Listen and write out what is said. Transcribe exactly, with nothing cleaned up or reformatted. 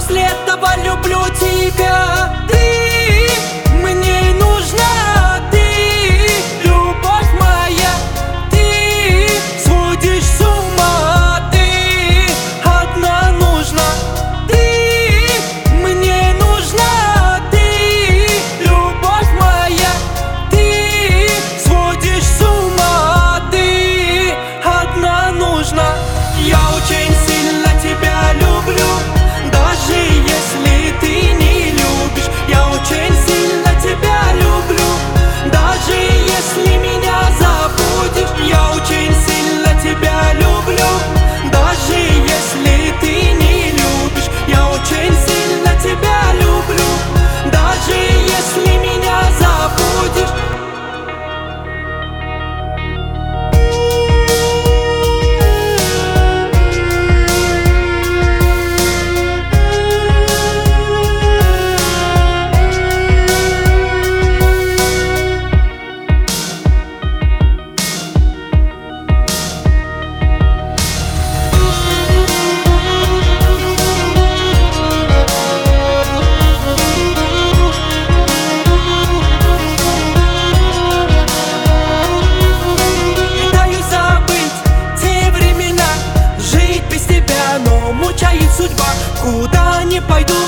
после этого люблю тебя. Ты мне нужна, ты любовь моя. Ты сводишь с ума, ты одна нужна. Ты мне нужна, ты любовь моя. Ты сводишь с ума, ты одна нужна. Я очень сильно тебя люблю, даже если ты не любишь. Я очень сильно тебя люблю, даже если меня забудешь. Я очень сильно тебя люблю, даже если ты не любишь. Я очень сильно тебя люблю, даже если меня забудешь. Но мучает судьба, куда не пойду